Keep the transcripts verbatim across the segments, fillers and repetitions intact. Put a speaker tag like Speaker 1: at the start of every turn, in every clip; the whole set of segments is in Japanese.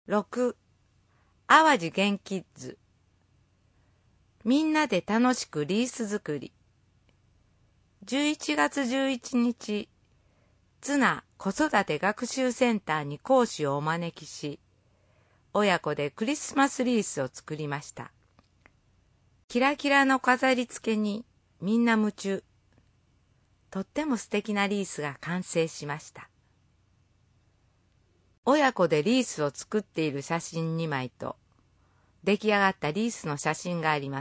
Speaker 1: ろく. 淡路元キッズ。みんなで楽しくリース作り。じゅういちがつじゅういちにち、ツナ子育て学習センターに講師をお招きし、親子でクリスマスリースを作りました。キラキラの飾り付けにみんな夢中。とっても素敵なリースが完成しました。親子でリースを作っている写真にまいと、出来上がったリースの写真があります。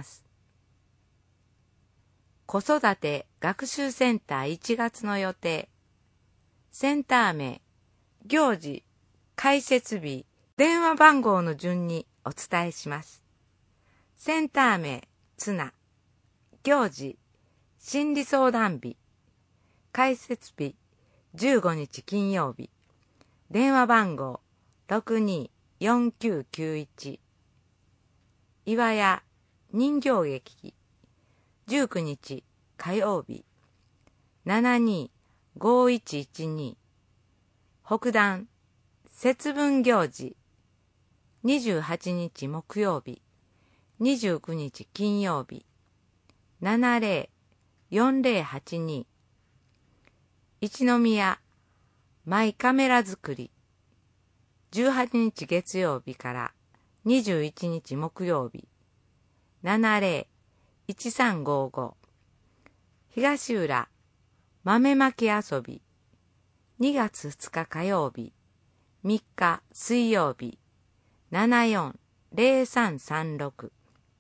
Speaker 1: 子育て学習センターいちがつの予定。センター名、行事、開設日、電話番号の順にお伝えします。センター名、ツナ。行事、心理相談日。開設日、じゅうごにち金曜日。電話番号、ろくにーよんきゅうきゅういち。岩屋人形劇、じゅうくにち火曜日。しちにーごいちいちに。北段節分行事、にじゅうはちにち木曜日。にじゅうくにち金曜日。ななぜろよんぜろはちに。一宮マイカメラ作り、じゅうはちにち月曜日からにじゅういちにち木曜日。ななぜろいちさんごご。東浦豆まき遊び、にがつふつか火曜日。みっか水曜日。ななよんぜろさんさんろく。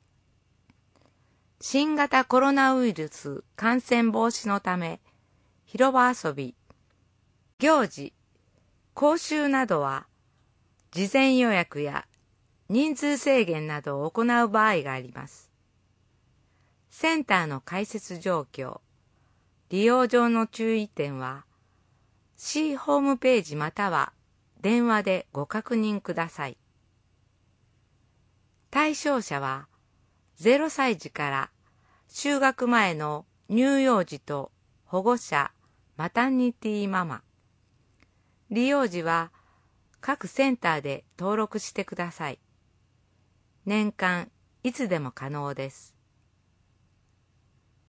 Speaker 1: 新型コロナウイルス感染防止のため、広場遊び、行事、講習などは、事前予約や人数制限などを行う場合があります。センターの開設状況、利用上の注意点は、市ホームページまたは電話でご確認ください。対象者は、ゼロさいじから就学前の乳幼児と保護者、マタニティママ。利用時は各センターで登録してください。年間いつでも可能です。